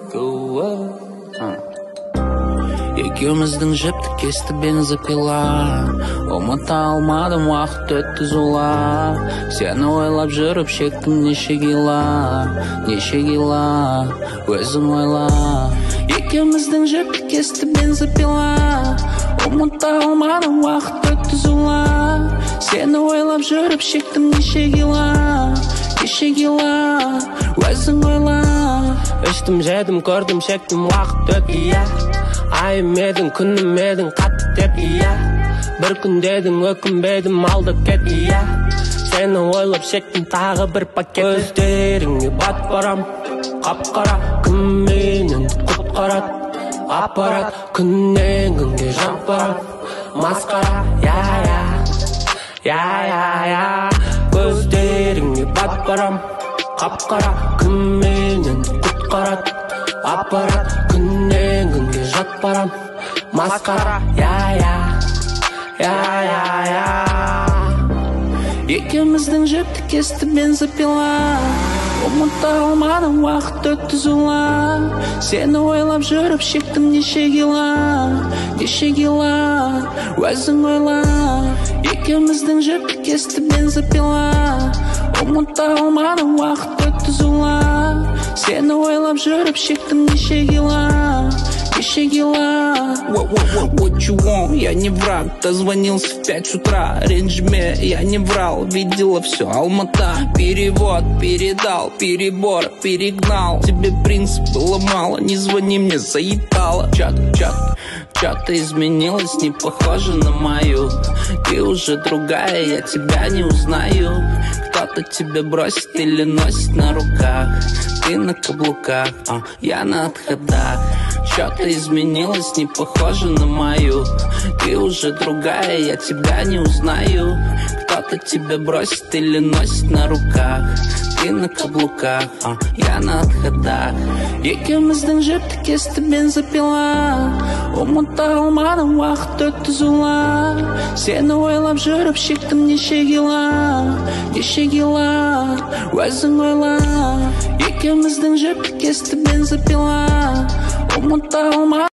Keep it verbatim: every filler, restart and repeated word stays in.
Екеуміздің жіпті кесті бензопила, ұмыта алмадым, уақыт өтті зулап. Сені ойлап жүріп шектім неше кила, неше кила, өзің ойла. Екеуміздің жіпті кесті бензопила, ұмыта алмадым, уақыт өтті зулап. Сені ойлап жүріп шектім неше кила, неше кила, өзің ойла. Іштім, жедім, көрдім, шектім, уақыт өтті, иә. Айым едің, күнім едің, қатты деп, иә. Бір күн дедің, өкінбедім, алдап кет, иә. Сені ойлап шектім, тағы бір пакет. Көздеріңе бат барам, қап-қара, кім менің құтқарат, аппарат. Күннен күнге жап барам, масқара, я-я, я-я-я. Көздеріңе бат барам, қап-қара, кім менің құтқарат, аппарат. Күннен күнге жат барам, масқара, я-я, я-я-я. Екеуміздің жіпті кесті бензопила, ұмыта алмадым, уақыт өтті зулап. Сені ойлап жүріп шектім неше кила, неше кила, өзің ойла. Екеуміздің жіпті кесті бензопила, ұмыта алмадым, уақыт өтті зулап. Сені ойлап жүріп шектім неше кила, неше кила. What you want? Я не враг, дозвонился в пять утра. Рейнджме, я не врал, видела все, Алмата. Перевод, передал, перебор, перегнал. Тебе принцип было мало, не звони мне, заебало. Чат, чат, что-то изменилось, не похоже на мою. Ты уже другая, я тебя не узнаю. Кто-то тебя бросит или носит на руках. Ты на каблуках, а я на отходах. Что-то изменилось, не похоже на мою. Ты уже другая, я тебя не узнаю. Кто-то тебя бросит или носит на руках. Ты на каблуках, а я на отходах. Екеуміздің жіпті кесті бензопила, ұмыта алмадым, уақыт өтті зулап. Сені ойлап жүріп шектім неше кила, неше кила, өзің ойла. Екеуміздің жіпті кесті бензопила, ұмыта алмадым.